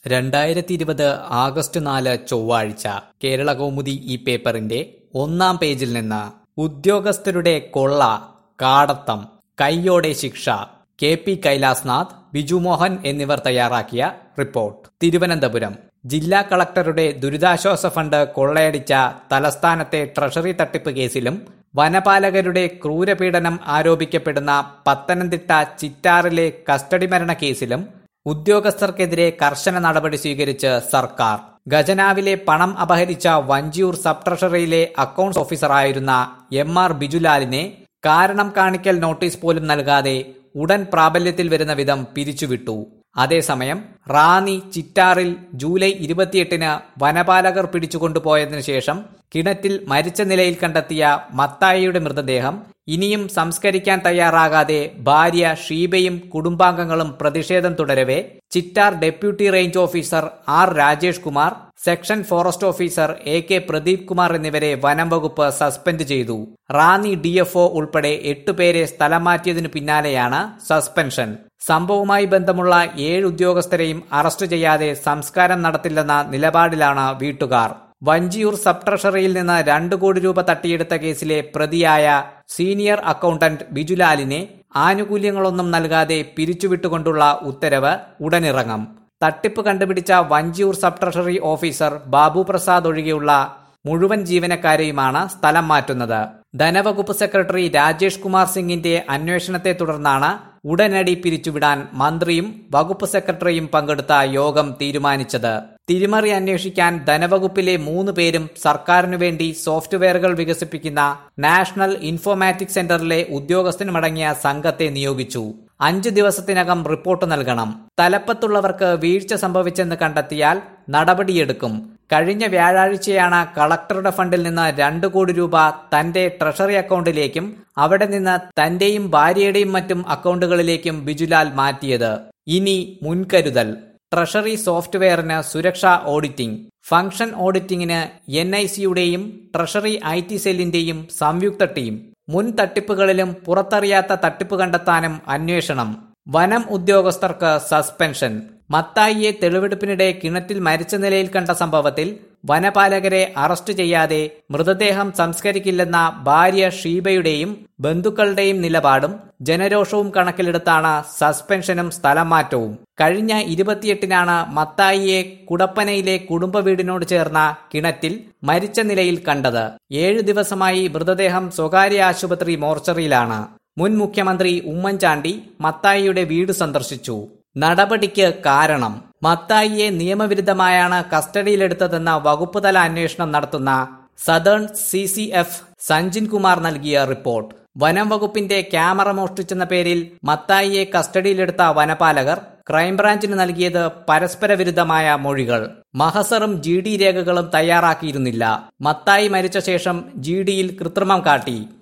2020 August 4 ചൊവ്വാഴ്ച കേരളകൗമുദി ഈ പേപ്പറിന്റെ ഒന്നാം പേജിൽ നിന്ന് ഉദ്യോഗസ്ഥരുടെ കൊള്ള, കാടത്തം, കൈയോടെ ശിക്ഷ. കെ.പി. കൈലാസ്നാഥ്, ബിജുമോഹൻ എന്നിവർ തയ്യാറാക്കിയ റിപ്പോർട്ട്. തിരുവനന്തപുരം ജില്ലാ കളക്ടറുടെ ദുരിതാശ്വാസ ഫണ്ട് കൊള്ളയടിച്ച തലസ്ഥാനത്തെ ട്രഷറി തട്ടിപ്പ് കേസിലും വനപാലകരുടെ ക്രൂരപീഡനം ആരോപിക്കപ്പെടുന്ന പത്തനംതിട്ട ചിറ്റാറിലെ കസ്റ്റഡി മരണ കേസിലും ഉദ്യോഗസ്ഥർക്കെതിരെ കർശന നടപടി സ്വീകരിച്ച് സർക്കാർ. ഖജനാവിലെ പണം അപഹരിച്ച വഞ്ചിയൂർ സബ് ട്രഷറിയിലെ അക്കൌണ്ട്സ് ഓഫീസറായിരുന്ന എം.ആർ. ബിജുലാലിനെ കാരണം കാണിക്കൽ നോട്ടീസ് പോലും നൽകാതെ ഉടൻ പ്രാബല്യത്തിൽ വരുന്ന വിധം പിരിച്ചുവിട്ടു. അതേസമയം റാന്നി ചിറ്റാറിൽ ജൂലൈ 28-ന് വനപാലകർ പിടിച്ചുകൊണ്ടുപോയതിനു ശേഷം കിണറ്റിൽ മരിച്ച നിലയിൽ കണ്ടെത്തിയ മത്തായിയുടെ മൃതദേഹം ഇനിയും സംസ്കരിക്കാൻ തയ്യാറാകാതെ ഭാര്യ ഷീബയും കുടുംബാംഗങ്ങളും പ്രതിഷേധം തുടരവെ Chittar deputy range officer R. Rajesh Kumar, section forest officer A K. Pradeep Kumar എന്നിവരെ വനം വകുപ്പ് സസ്പെൻഡ് ചെയ്തു. റാന്നി DFO ഉൾപ്പെടെ 8 പേരെ സ്ഥലം മാറ്റിയതിനു പിന്നാലെയാണ് സസ്പെൻഷൻ. സംഭവവുമായി ബന്ധമുള്ള 7 ഉദ്യോഗസ്ഥരെയും അറസ്റ്റ് ചെയ്യാതെ സംസ്കാരം നടത്തില്ലെന്ന നിലപാടിലാണ് വീട്ടുകാർ. വഞ്ചിയൂർ സബ് ട്രഷറിയിൽ നിന്ന് 2 കോടി രൂപ തട്ടിയെടുത്ത കേസിലെ പ്രതിയായ സീനിയർ അക്കൌണ്ടന്റ് ബിജുലാലിനെ ആനുകൂല്യങ്ങളൊന്നും നൽകാതെ പിരിച്ചുവിട്ടുകൊണ്ടുള്ള ഉത്തരവ് ഉടനിറങ്ങും. തട്ടിപ്പ് കണ്ടുപിടിച്ച Vanchiyoor sub treasury officer Babu Prasad ഒഴികെയുള്ള മുഴുവൻ ജീവനക്കാരെയുമാണ് സ്ഥലം മാറ്റുന്നത്. ധനവകുപ്പ് സെക്രട്ടറി രാജേഷ് കുമാർ സിംഗിന്റെ അന്വേഷണത്തെ തുടർന്നാണ് ഉടനടി പിരിച്ചുവിടാൻ മന്ത്രിയും വകുപ്പ് സെക്രട്ടറിയും പങ്കെടുത്ത യോഗം തീരുമാനിച്ചത്. തിരിമറി അന്വേഷിക്കാൻ ധനവകുപ്പിലെ 3 പേരും സർക്കാരിനു വേണ്ടി സോഫ്റ്റ്വെയറുകൾ വികസിപ്പിക്കുന്ന നാഷണൽ ഇൻഫോർമാറ്റിക്സ് സെന്ററിലെ ഉദ്യോഗസ്ഥനുമടങ്ങിയ സംഘത്തെ നിയോഗിച്ചു. 5 ദിവസത്തിനകം റിപ്പോർട്ട് നൽകണം. തലപ്പത്തുള്ളവർക്ക് വീഴ്ച സംഭവിച്ചെന്ന് കണ്ടെത്തിയാൽ നടപടിയെടുക്കും. കഴിഞ്ഞ വ്യാഴാഴ്ചയാണ് കളക്ടറുടെ ഫണ്ടിൽ നിന്ന് 2 കോടി രൂപ തന്റെ ട്രഷറി അക്കൌണ്ടിലേക്കും അവിടെ നിന്ന് തന്റെയും ഭാര്യയുടെയും മറ്റും അക്കൌണ്ടുകളിലേക്കും ബിജുലാൽ മാറ്റിയത്. ഇനി മുൻകരുതൽ. ട്രഷറി സോഫ്റ്റ്വെയറിന് സുരക്ഷാ ഓഡിറ്റിംഗ്, ഫംഗ്ഷൻ ഓഡിറ്റിംഗിന് NIC-യുടെയും ട്രഷറി IT സെല്ലിന്റെയും സംയുക്ത ടീം. മുൻ തട്ടിപ്പുകളിലും പുറത്തറിയാത്ത തട്ടിപ്പ് കണ്ടെത്താനും അന്വേഷണം. വനം ഉദ്യോഗസ്ഥർക്ക് സസ്പെൻഷൻ. മത്തായിയെ തെളിവെടുപ്പിനിടെ കിണറ്റിൽ മരിച്ച നിലയിൽ കണ്ട സംഭവത്തിൽ വനപാലകരെ അറസ്റ്റ് ചെയ്യാതെ മൃതദേഹം സംസ്കരിക്കില്ലെന്ന ഭാര്യ ഷീബയുടെയും ബന്ധുക്കളുടെയും നിലപാടും ജനരോഷവും കണക്കിലെടുത്താണ് സസ്പെൻഷനും സ്ഥലം മാറ്റവും. കഴിഞ്ഞ 28-നാണ് മത്തായിയെ കുടപ്പനയിലെ കുടുംബ വീടിനോട് ചേർന്ന കിണറ്റിൽ മരിച്ച നിലയിൽ കണ്ടത്. 7 ദിവസമായി മൃതദേഹം സ്വകാര്യ ആശുപത്രി മോർച്ചറിയിലാണ്. മുൻ മുഖ്യമന്ത്രി ഉമ്മൻചാണ്ടി മത്തായിയുടെ വീട് സന്ദർശിച്ചു. നടപടിക്ക് കാരണം മത്തായിയെ നിയമവിരുദ്ധമായാണ് കസ്റ്റഡിയിലെടുത്തതെന്ന വകുപ്പുതല അന്വേഷണം നടത്തുന്ന സദേൺ CCF സഞ്ജിൻ കുമാർ നൽകിയ റിപ്പോർട്ട്. വനം വകുപ്പിന്റെ ക്യാമറ മോഷ്ടിച്ചെന്ന പേരിൽ മത്തായിയെ കസ്റ്റഡിയിലെടുത്ത വനപാലകർ ക്രൈംബ്രാഞ്ചിന് നൽകിയത് പരസ്പര വിരുദ്ധമായ മൊഴികൾ. മഹസറും GD രേഖകളും തയ്യാറാക്കിയിരുന്നില്ല. മത്തായി മരിച്ച ശേഷം GDയിൽ കൃത്രിമം കാട്ടി.